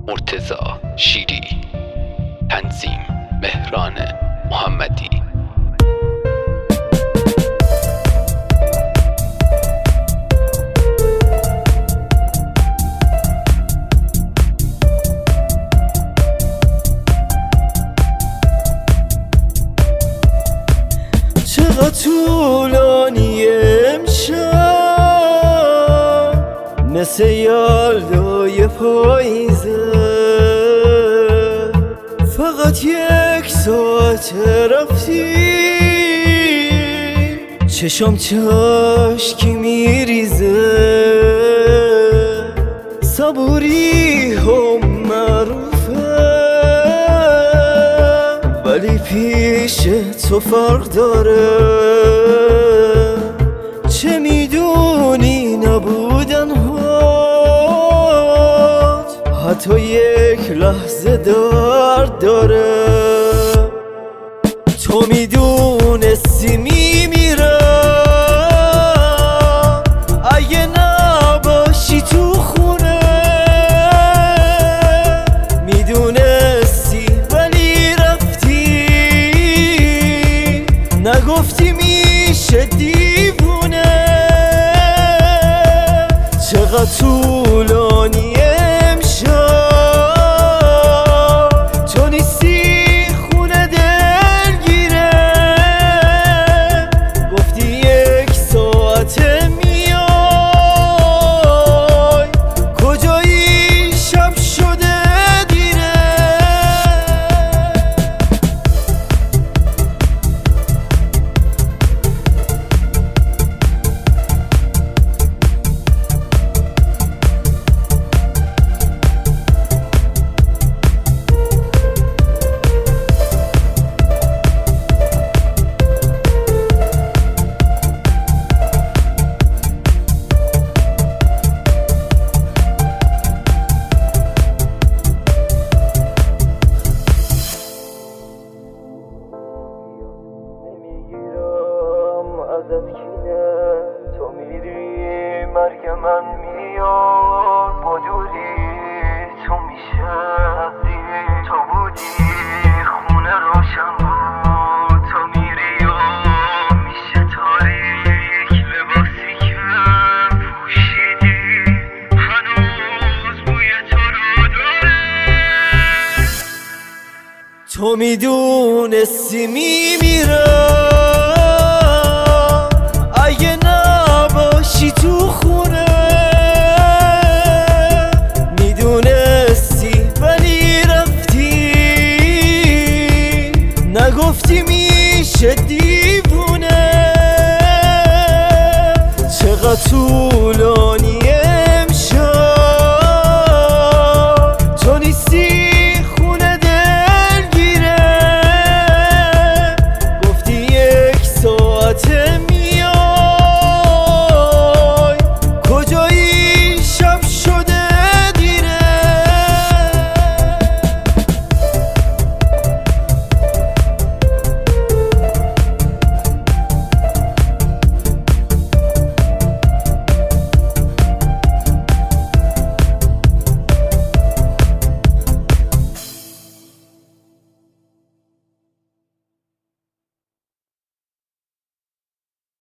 مرتضی شیری. تنظیم مهران محمدی. چقدر طولانی امشب، مثل یلدای پاییزه. فقط 1 ساعت رفتی، چشم چشکی میریزه. صبوری هم معروفه، ولی پیش تو فرق داره. چه میدونی نبودن هات حتی 1 لحظه درد داره. تو میدونستی میمیرم اگه نباشی تو خونه. میدونستی ولی رفتی، نگفتی میشه دیوونه. چقدر طولانی امشب، تو نیستی خونه دلگیره. گفتی 1 ساعت میای، کجایی شب شده دیره. ازت کینه، تو میری مرگ من میاد با دوری. تو میشه عزیز، تو بودی خونه روشن بود. تو میری و میشه تاریک، لباسی که پوشیدی هنوز بوی تو رو داره. تو میدونستی میمیرم اگه نباشی تو خونه. میدونستی ولی رفتی، نگفتی میشه دیوونه. چقدر طولانی